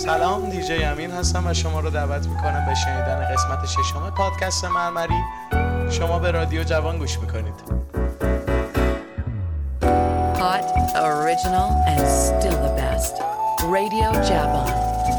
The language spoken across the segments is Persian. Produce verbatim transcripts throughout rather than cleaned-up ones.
سلام، دیجی امین هستم و شما رو دعوت میکنم به شنیدن قسمت ششم پادکست مرمری. شما به رادیو جوان گوش میکنید. Hot, original and still the best. Radio Javan.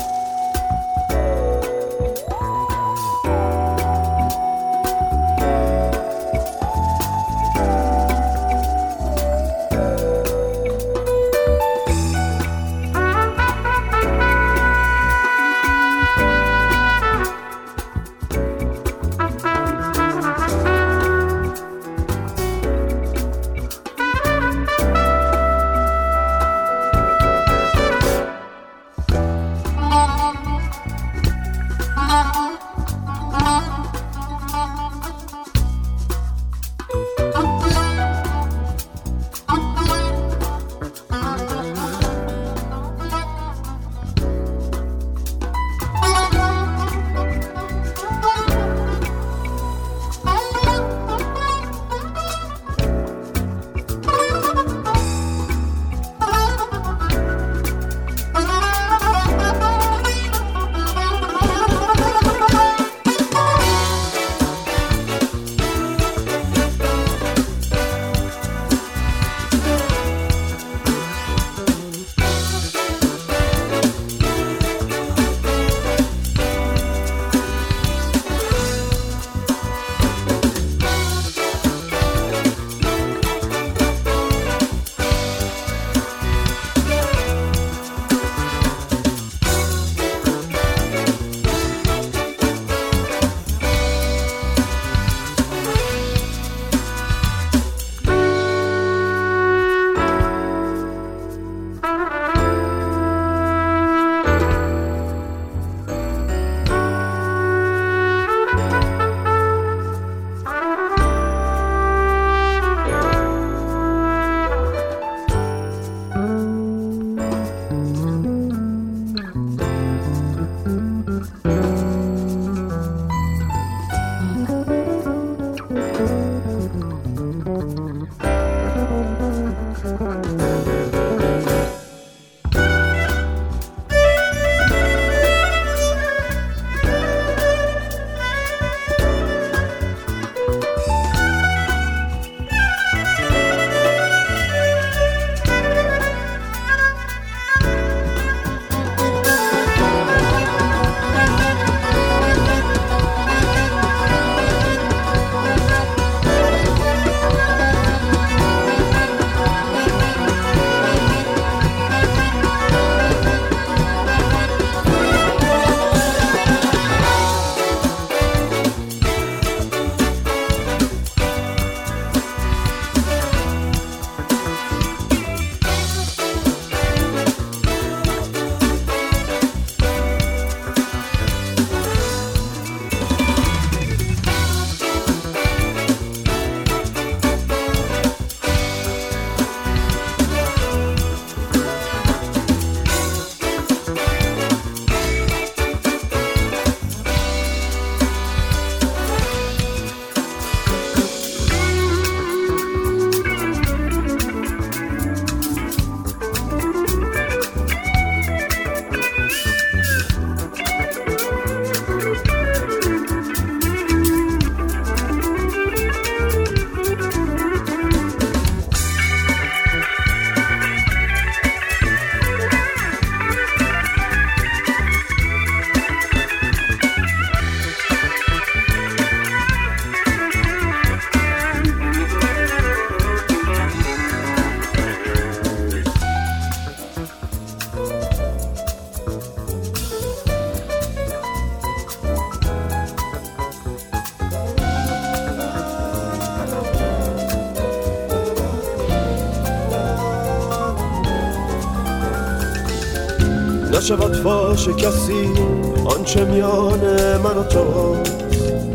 نشود فاش کسی آنچه میان من و توست،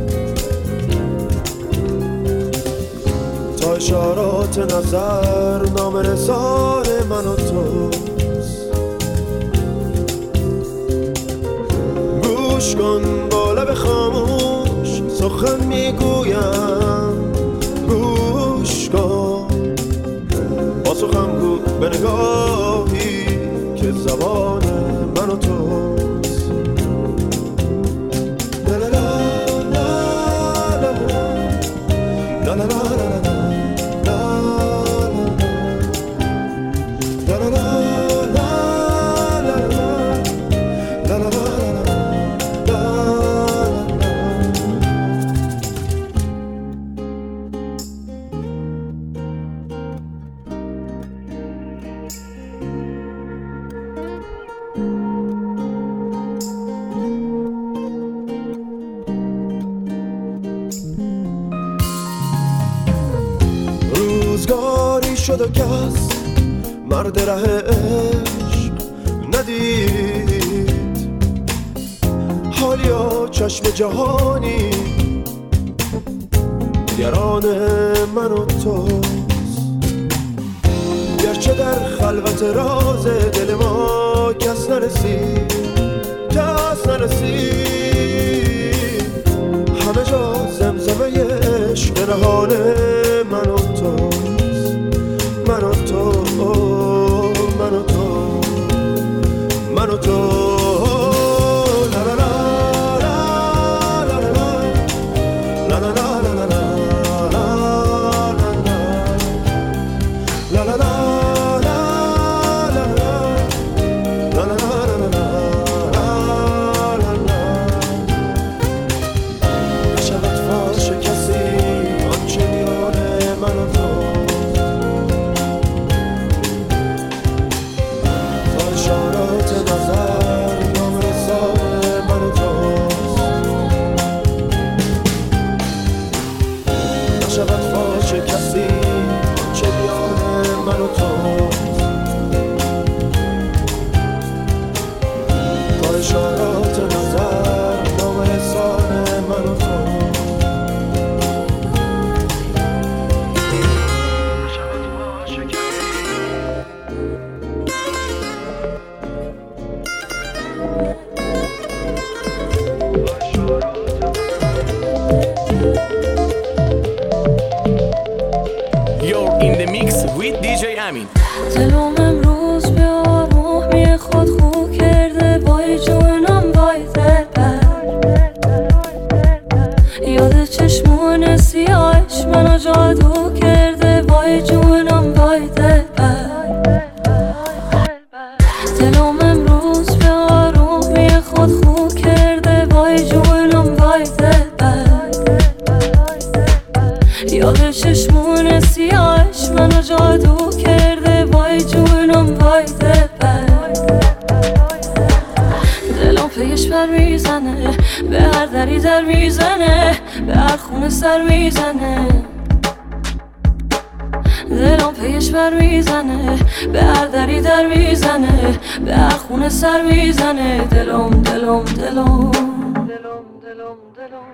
تا اشارات نظر نامرسان من و توست. گوش کن با لب خاموش سخن میگویم، گوش کن پاسخم گو به نگاهی که زبان من و تو La la la la la la la la la روزگاری شد و کس مرد ره عشق ندید، حالیا چشم جهانی نگران من و توست. گرچه در خلوت راز دل ما کس نرسید، کس نرسید، همه جا زمزمه عشق نهان من و توست، من و تو، من و تو، من و تو. دلم امروز به آرومی خود خو کرده، وای جونم وای دلبر، یاد چشمون سیاهش منو جادو کرده، وای جونم وای دلبر. دلم امروز به آرومی خود خو کرده، وای جونم وای دلبر، یاد چشمون سیاهش منو جادو کرده، وای جونم وای دلبر. دلم پیش بر میزنه، به هر دری در میزنه، به هر خونه سر میزنه. دلم پیش بر میزنه، به هر دری در میزنه، به هر خونه سر میزنه. دلم دلم دلم دلم دلم دلم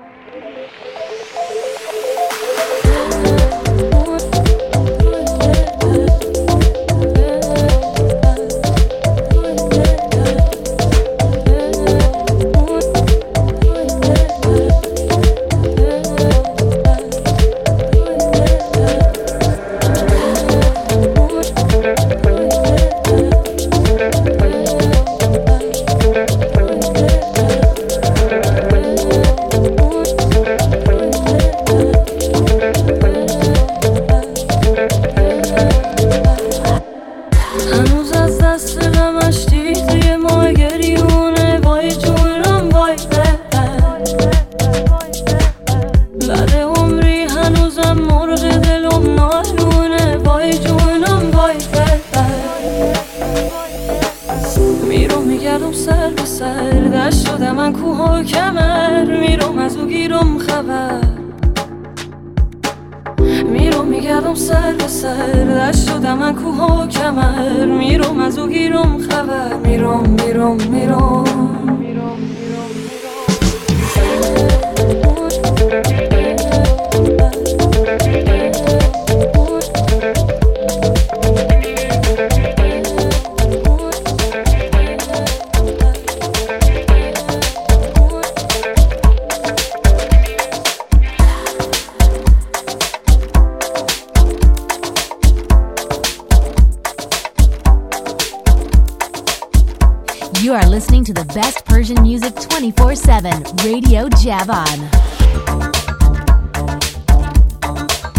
You are listening to the best Persian music twenty-four seven, Radio Javan.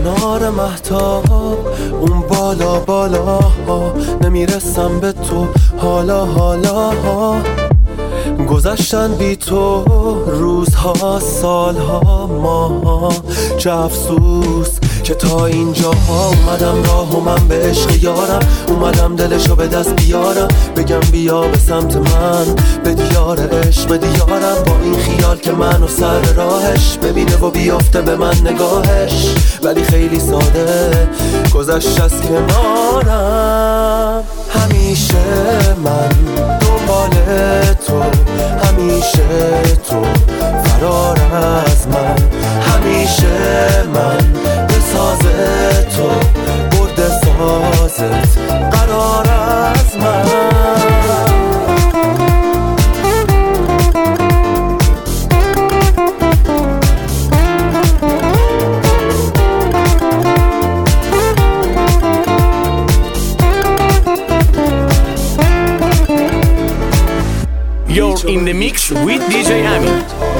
کنار مهتاب اون بالا بالا ها نمیرسم به تو حالا حالا ها گذشتن بی تو روزها سالها ماها چه افسوس که تا اینجا ها اومدم راه و من به عشق یارم اومدم دلشو به دست بیارم بگم بیا به سمت من به دیار عشق به دیارم با این خیال که منو سر راهش ببینه و بیافته به من نگاهش ولی خیلی ساده گذشت از کنارم همیشه من دنبال تو همیشه تو فرار از من همیشه من به ساز تو برد سازت قرار از من You're in the mix with دی جی Amin.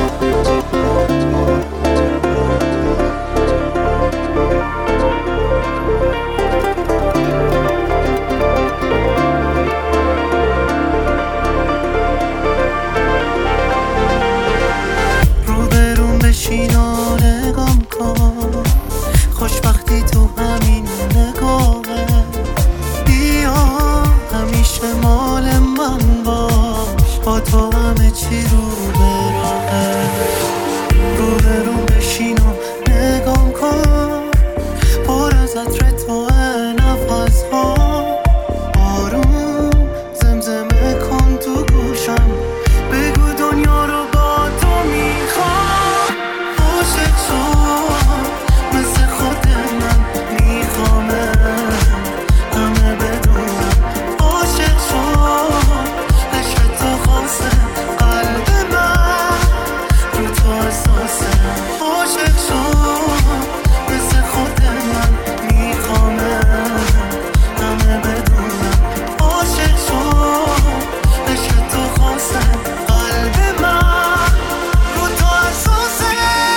روبروم بشین و نگام کن خوشبختی تو همین نگاهه بیا همیشه مال من باش با تو همه چی رو به راهه روبروم بشین و نگام کن پر از عطر تو نفس‌ها آروم زمزمه کن تو گوشم بگو دنیا رو با تو میخوام عاشق تو مثل خود من میخوامه همه بدونم عاشق تو عشق تو خاصه قلب من رو تو احساسه عاشق تو مثل خود من میخوامه همه بدونم عاشق تو عشق تو خاصه قلب من رو تو احساسه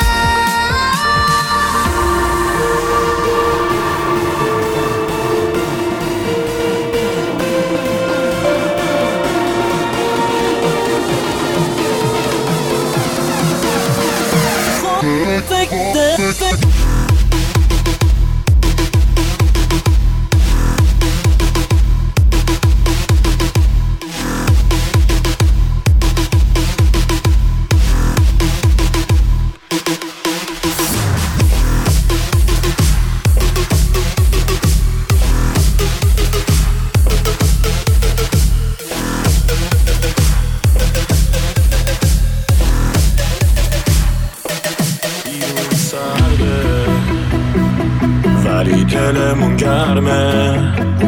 ولی دلمون گرمه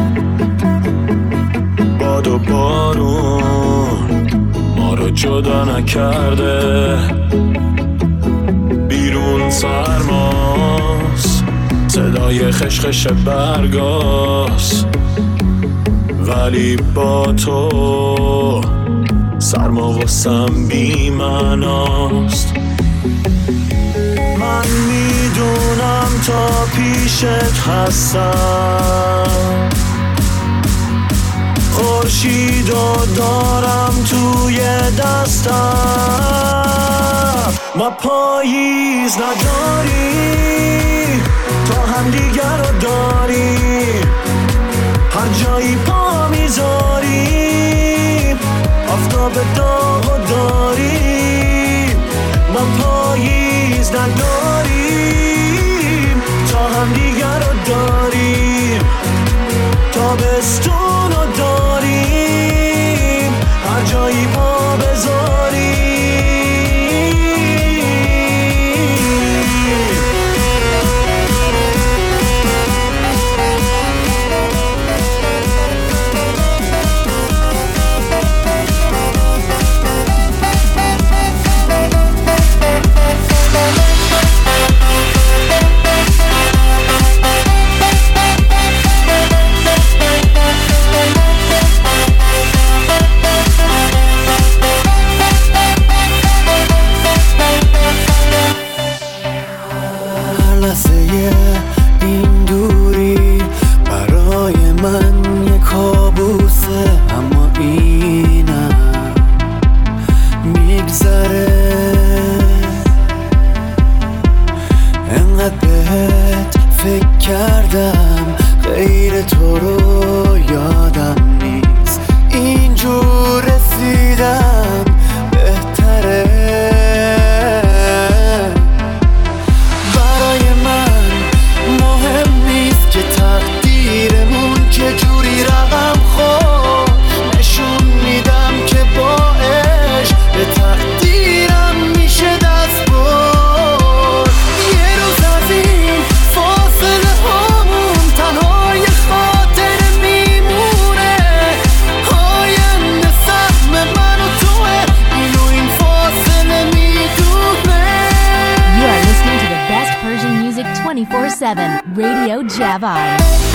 باد و بارون ما رو جدا نکرده بیرون سرماست صدای خشخش برگاست ولی با تو سرما واسم بی معناست من میدونم تا پیشت هستم خورشیدو دارم توی دستم ما پاییز نداریم تا هم دیگر رو داریم هر جایی پا میذاریم آفتاب داغ داریم ما پاییز نداریم تا هم دیگر رو داریم تابستون رو داریم هر جایی پا بذاریم بهتره. انقدر بهت فکر کردم غیر تو رو یادم نیست، اینجور رسیدم بهتره. برای من مهم نیست که تقدیرمون که جوری رقم خورد، نشون میدم که با عشق به تقدیرم میشه دست برد. یه روز از این فاصله هامون تنهای خاطر میمونه، آینده سهم من و توه، اینو این فاصله میدونه. You are listening to the best Persian music twenty-four seven, Radio Javan.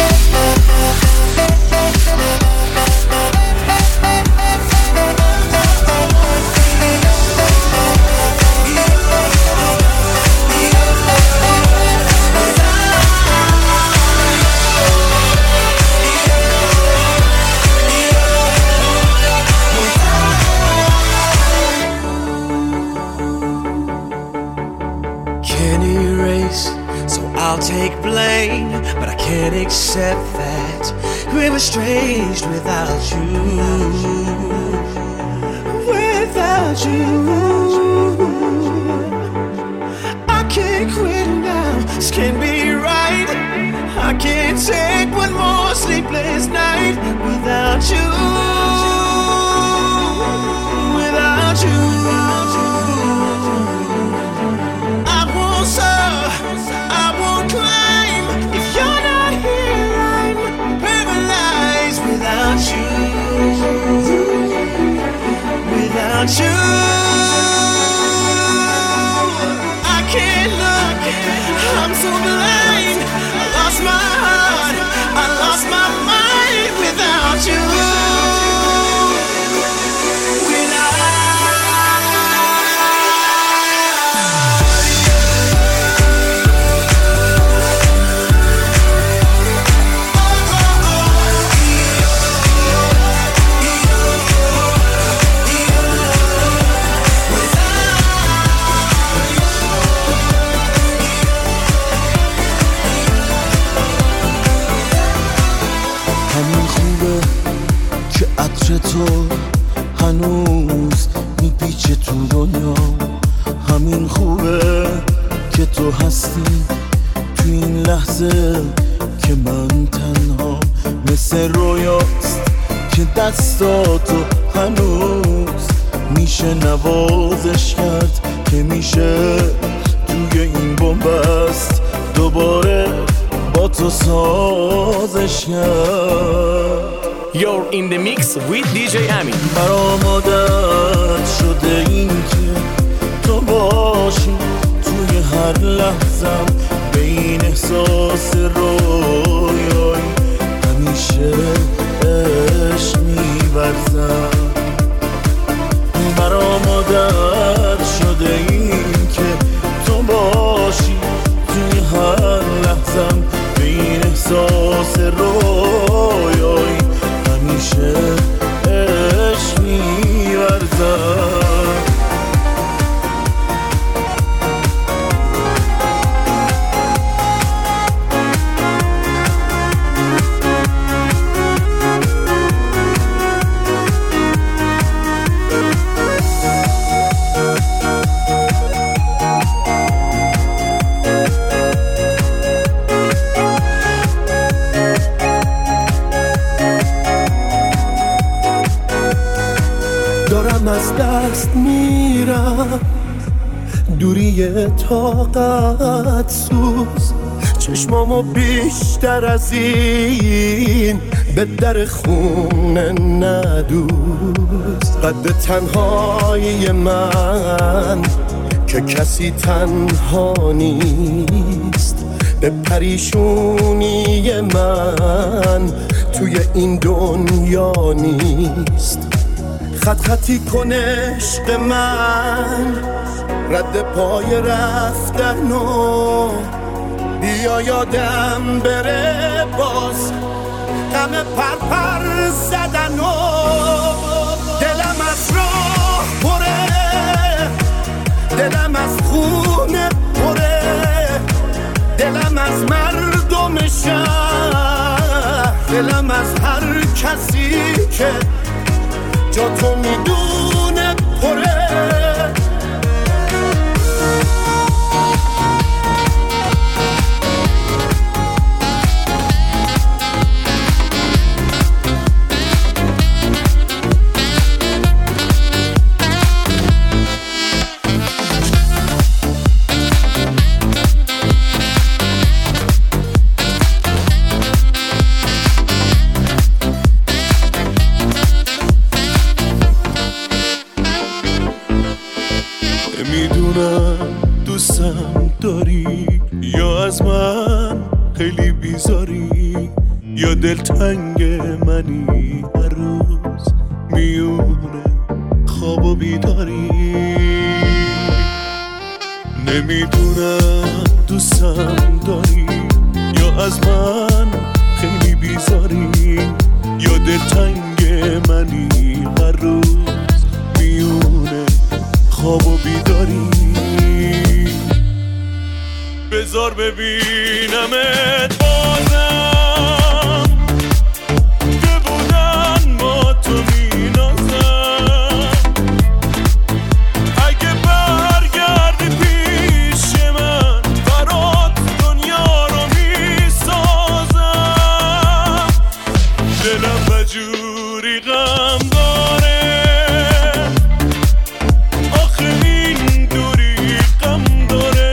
Can't erase, so I'll take blame, but I can't accept that we're estranged without you. Without you, I can't quit now. This can't be right. I can't take one more sleepless night without you. Without you. I won't climb if you're not here. I'm paralyzed without you. Without you, I can't look. I'm so blind. I lost my heart. I lost my mind without you. تو هنوز میپیچه تو دنیا، همین خوبه که تو هستی تو این لحظه که من تنها، مثل رویاست که دستاتو هنوز میشه نوازش کرد، که میشه توی این بنبست دوباره با تو سازش کرد. You're in the mix with دی جی Amin. برام عادت شده این که تو باشی توی هر لحظم، به این احساس رویایی همیشه عشق می‌ورزم. برام عادت شده این که تو باشی توی هر لحظم، به این احساس رویایی همیشه عشق می‌ورزم. از دست میرم دوری طاقت سوز، چشمامو بیشتر از این به در خونه ندوز. قد تنهایی من که کسی تنها نیست، به پریشونی من توی این دنیا نیست. خط خطی کن عشق من، رد پای رفتن و بیا یادم بره باز غم پر پر زدن و دلم از راه پره از خونه پره، دلم از مردم شهر، دلم از هر کسی که جا تو میدونه پره. دوستم داری یا از من خیلی بیزاری، یا دلتنگ منی هر روز میونه خواب و بیداری. نمیدونم دوستم داری یا از من خیلی بیزاری، یا دلتنگ منی هر روز میونه خواب و بیداری. بذار ببینمت بازم که بودن با تو مینازم. اگه برگردی پیش من برات دنیا رو میسازم. دلم بجوری غم داره، آخه این دوری غم داره.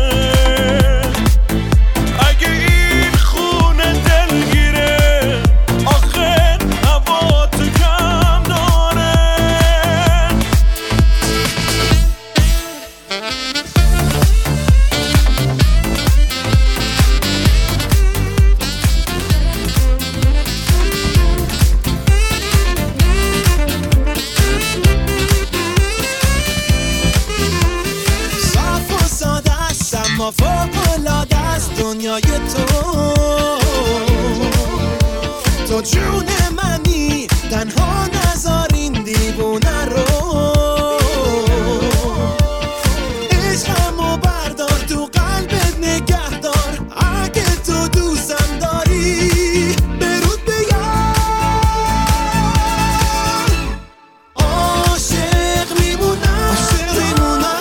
فوق‌العاده است دنیای تو، تو جون منی تنها نذار این دیوونه رو. عشقمو بردار تو قلبت نگه دار، اگه تو دوستم داری برود بیار. عاشق میمونم عاشق میمونم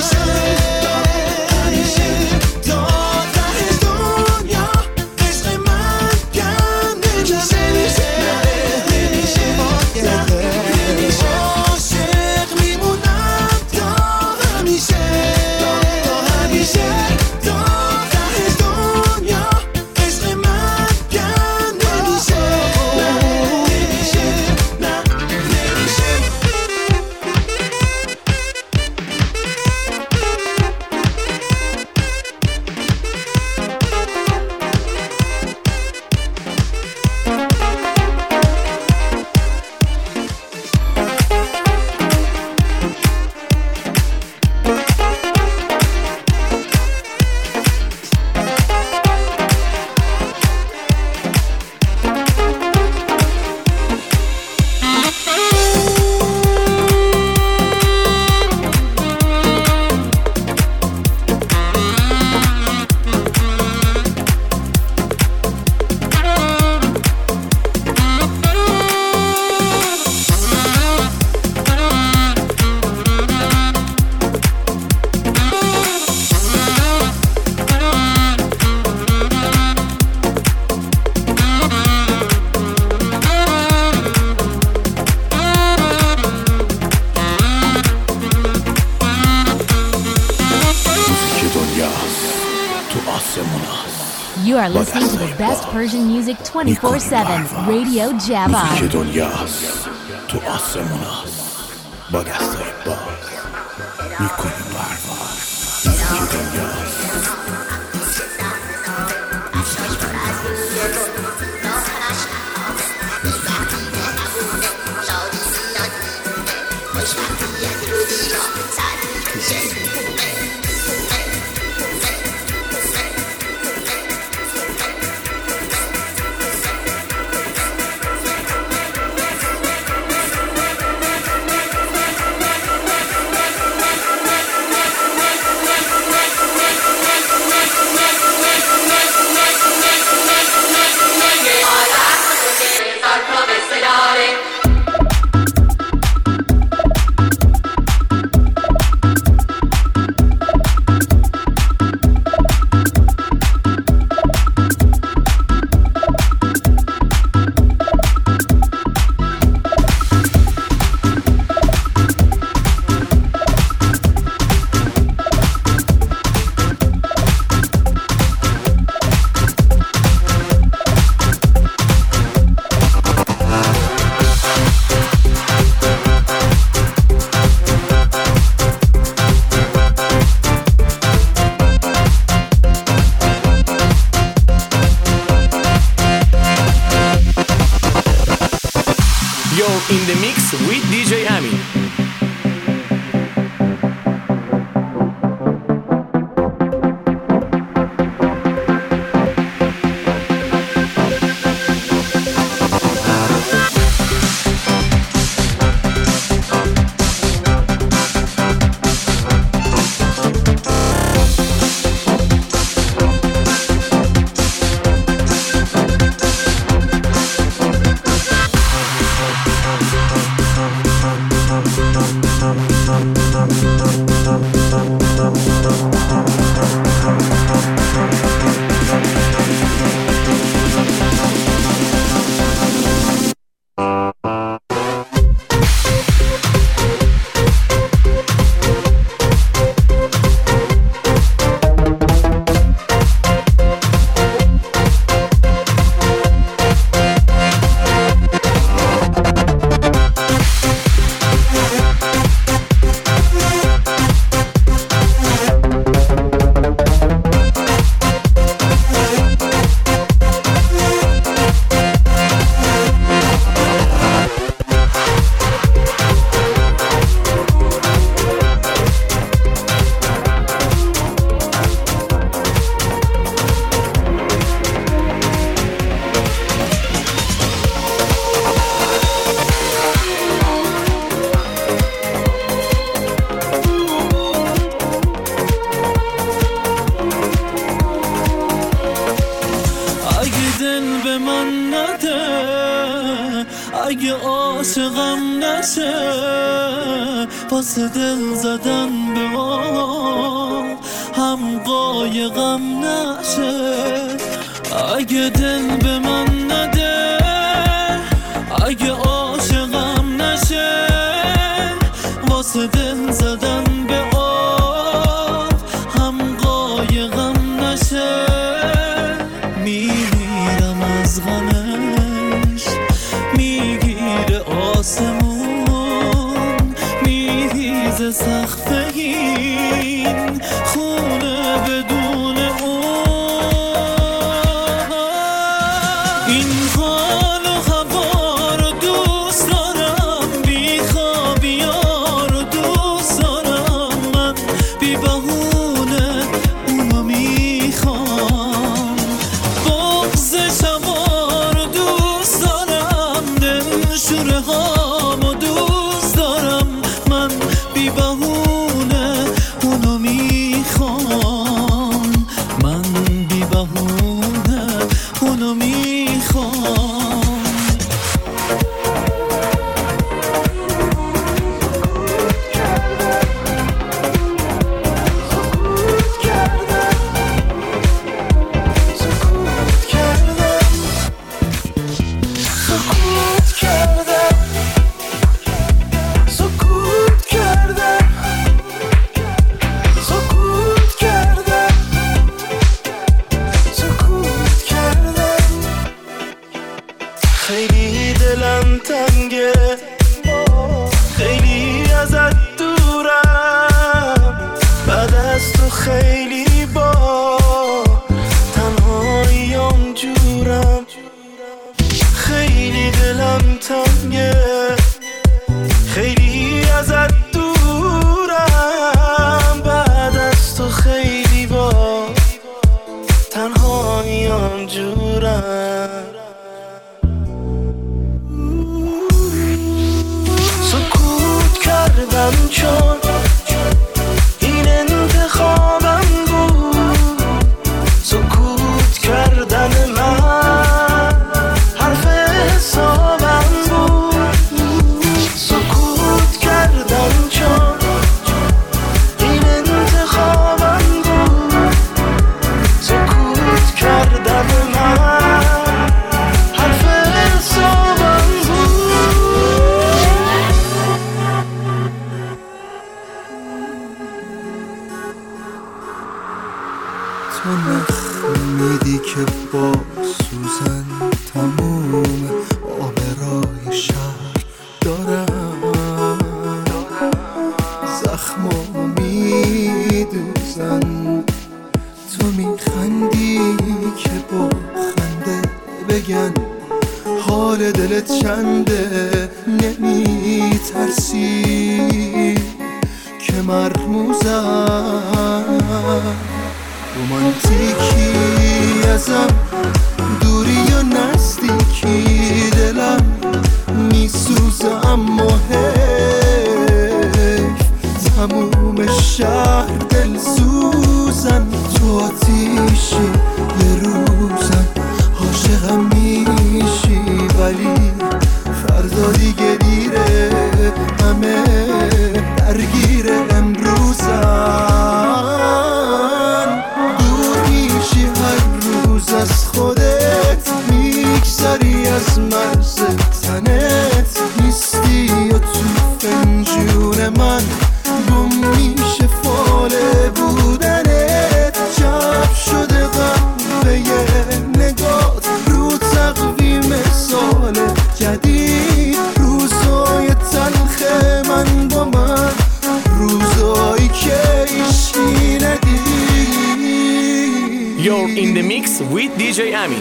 You are listening to the best Persian music twenty-four seven, Radio Java. موسیقی دنیاست تو آسموناست با دستای باز میکنیم پرواز. موسیقی دنیاست in the mix with دی جی امین. واسه دل زدن به آب هم قایقم نشه. اگه دل به من نده، اگه عاشقم نشه، واسه دل زدن به آب هم قایقم نشه. میمیرم از غمش، میگیره آسمون، میریزه سقف این خونه بدون اون. این حال و هوا رو دوست دارم، بی خوابی‌ها رو دوست دارم، من بی بهونه اونو میخوام. بغض شما رو دوست دارم، دل شوره هامو دوست دارم، من بی بهونه اونو میخوام، من بی بهونه اونو میخوام. خیلی دلم تنگه، خیلی ازت دورم، بعد از تو خیلی با تنهاییام جورم. خیلی دلم تنگه، خیلی ازت دورم، بعد از تو خیلی با تنهاییام جورم. سکوت کردم چون این انتخابم بود، سکوت کردن من حرف حسابم بود. سکوت کردم چون این انتخابم بود، سکوت کردن من حرف حسابم بود. تو نفهمیدی که با سوزن تموم آبرای شهر دارم، زخمو میدوزن، تو میخندی که با خنده بگن حال دلت چنده نمی ترسی که مرموزم رومانتیکی ازم دوری یا نزدیکی دلم میسوزه اما حیف تموم شهر دل سوزن تو آتیشی یه روزن عاشقم میشی ولی فردا دیگه دیره همه درگیر امروزن دور میشی هر روز از خودت میگذری از مرز تنت نیستی یا تو فنجون من گم میشه فال بودنت چپ شده قهوه نگات رو تقویم سال جدید روزای تلخ من با من روزایی که عشقی ندید. You're in the mix with دی جی Ami.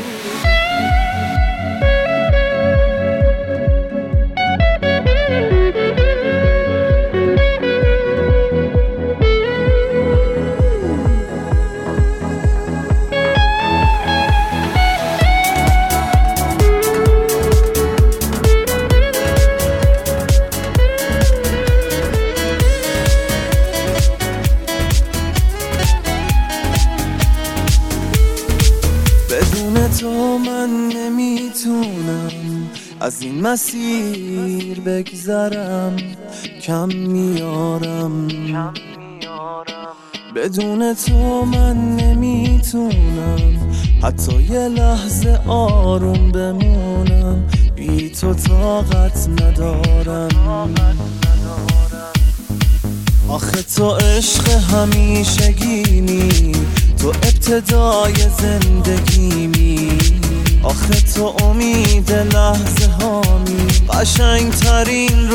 از این مسیر بگذرم کم میارم بدون تو من نمیتونم حتی یه لحظه آروم بمونم بی تو طاقت ندارم آخه تو عشق همیشگیمی تو ابتدای زندگیمی آخه تو امید لحظه هامی قشنگ ترین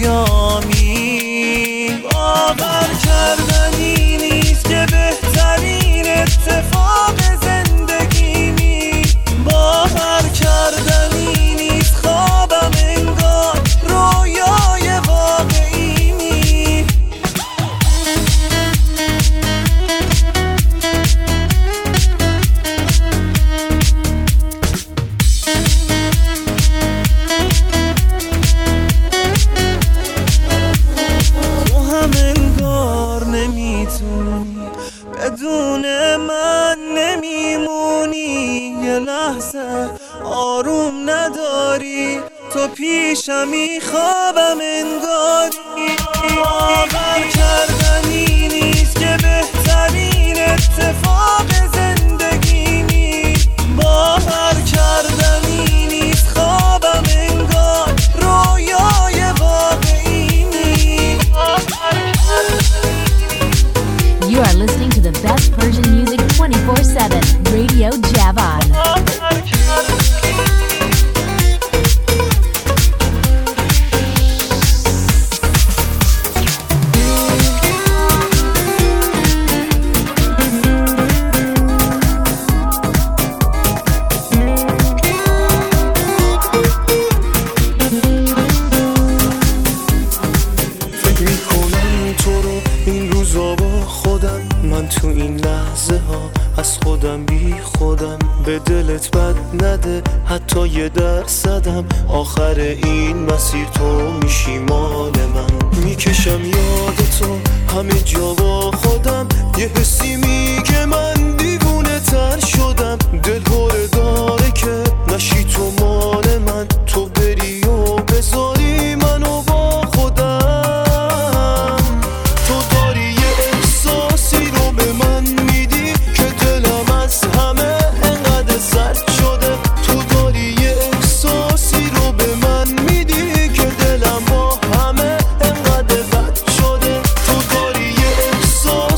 رویامی باور کردنی نیست که بهترین اتفاق زندگیمی باور کردنی نیست خوابم انگار رویای واقعیمی بدون من نمیمونی یه لحظه آروم نداری تو پیشمی خوابم انگاری باور کردنی نیست که بهترین اتفاق زندگیمی باور کردنی نیست خوابم انگار رویای واقعیمی. You are listening to the best Persian music twenty-four seven. Radio Javan. تو این لحظه ها از خودم بی خودم به دلت بد نده حتی یه درصدم آخر این مسیر تو میشی مال من میکشم یاد تو همه جا با خودم یه حسی میگه من دیوونه تر شدم دل هره داره که نشی تو مال من تو بری و بذاری منو با خودم تو داری یه احساسی رو به من میدی که دلم از همه انقدر سرد شده تو داری یه احساسی رو به من میدی که دلم با همه انقدر بد شده تو داری یه احساسی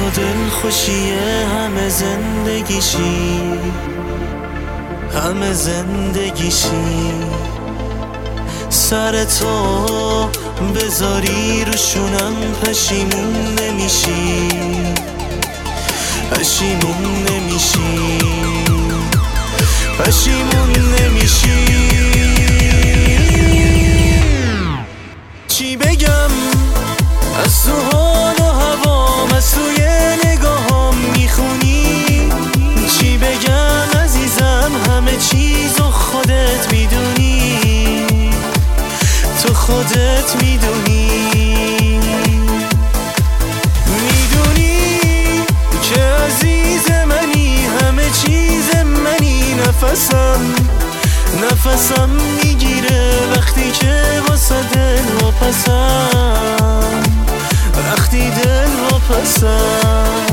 تو دل خوشیه همه زندگیشی، همه زندگیشی. سر تو بذاری روشونم پشیمون نمیشی، پشیمون نمیشی، پشیمون نمیشی. چی بگم از تو حال و هوام، از توی نگاهام میخونی. چی بگم عزیزم همه چیزو خودت میدونی، تو خودت میدونی. میدونی که عزیز منی، همه چیز منی. نفسم نفسم میگیره وقتی که واسه دل و پسم، وقتی دل و پسم.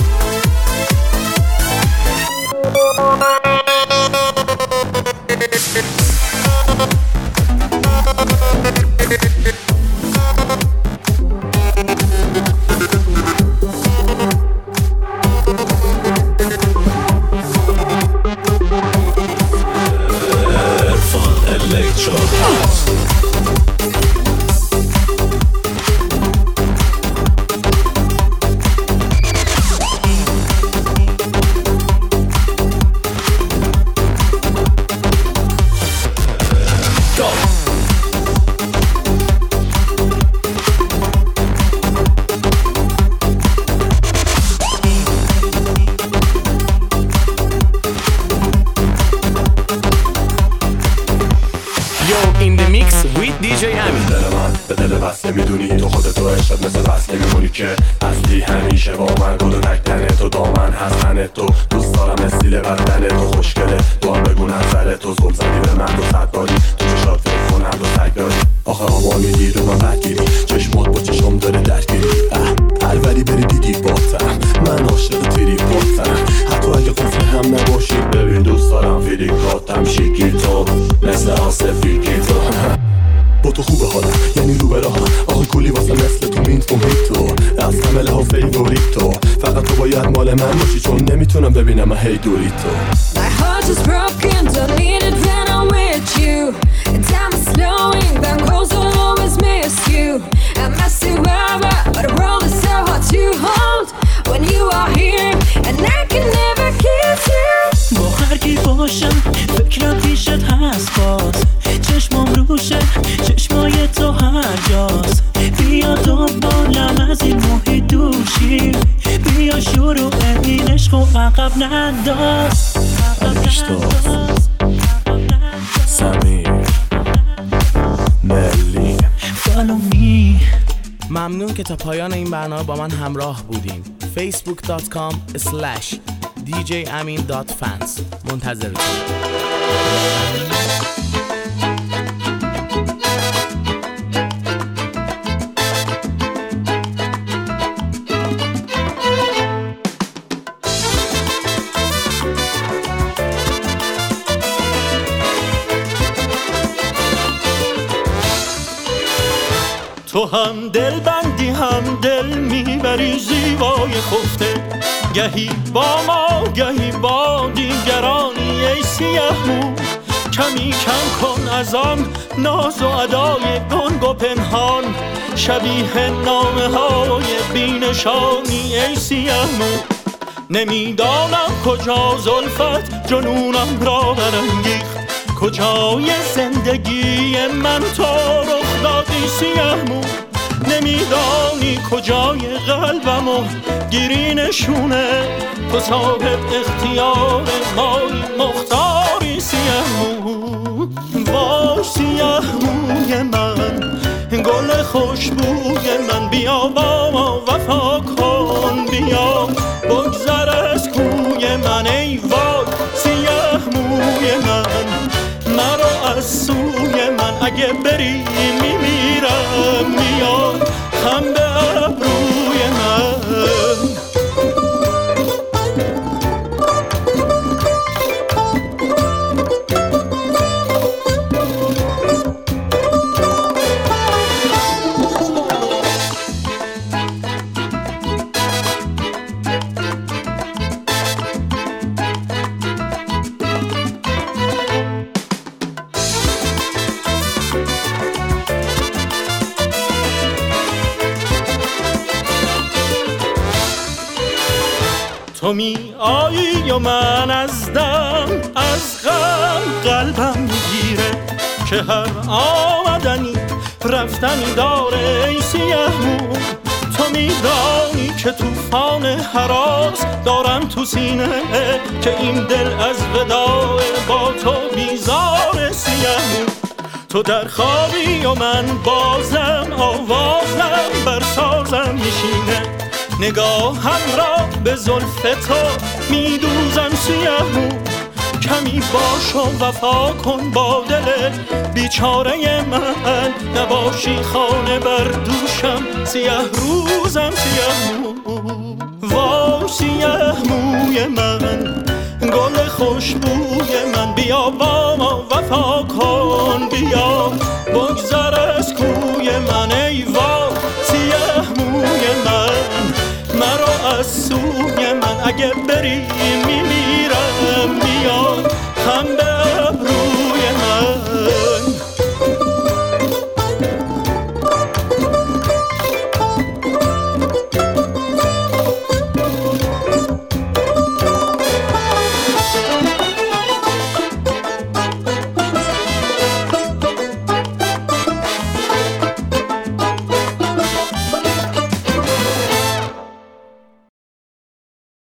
میدونی تو خودتو عشقت مثل بس نمیمونی که اصلی همیشه با من گل و نکتنه تو دامن هست تنه تو. دوست دارم استیل بدنه تو خوشگله، تو هم بگو نظره تو. زل زدی به من دو صد باری تو چشات فکر کنم دو سگ داری. آخه آما میگی رو من بدگیری، چشمات با چشم داره درگیری. پروری بری دیدی باتم، من عاشق تیری باتم. حتی اگه قفل هم نباشی ببین دوست دارم فیلیکاتم. شیکی تو مثل آسفیکی تو با تو خوبه حالا یعنی رو به راهم. آخه کلی واسه مثل تو مینت تو از همه لحاظ فیوریت تو. فقط تو باید مال من باشی چون نمیتونم ببینم هی دوری تو. My heart is broken, don't need it when I'm with you. And time is slowing down, cause I'll always miss you. I miss you ever, but the world is so hard to hold when you are here, and I can never kiss you. با هر کی باشم فکرم پیشت هست باز، چشمام روشه چشمای تو هر جاست. بیا دنبالم از این محیط دوشی، بیا شروع این عشق و عقب نداز. اشتاز سمیر ملی فالومی. ممنون که تا پایان این برنامه با من همراه بودین. facebook dot com slash دی جی امین دات فنز منتظرتون. تو هم دل بندی هم دل میبری زیبای خفته، گهی با ما گهی با دیگرانی. ای سیه مو کمی کم کن از آن ناز و ادای گنگ و پنهان، شبیه نامه های بینشانی. ای سیه مو نمیدانم کجا زلفت جنونم را برانگیخت، کجای زندگی من تو رخ دادی. سیه مو نمیدانی کجای قلبمو گیری نشونه، تو صاحب اختیار مایی مختاری. سیه مو باش سیه موی من، گل خوشبوی من، بیا با ما وفا کن، بیا بگذر از کوی من. ای وای سیه موی من، مرا از سوی من اگه بری میمیرم. میاد هم به ابروی من. تو می آیی و من از دم از غم قلبم میگیره که هر آمدنی رفتنی داره ای سیه مو. تو میدانی که توفان هراس دارم تو سینه که این دل از وداع با تو بیزار سیه مو. تو در خوابی و من بازم آوازم بر سازم میشینه نگاهم را به زلف تو میدوزم سیه مو. کمی باش و وفا کن با دل بیچاره من نباشی خانه بر دوشم سیه روزم سیه مو. وا سیه موی من گل خوشبوی من بیا با ما وفا کن بیا بگذر از کوی من ای وا سیه موی من مرا از سوی من اگه بری میمی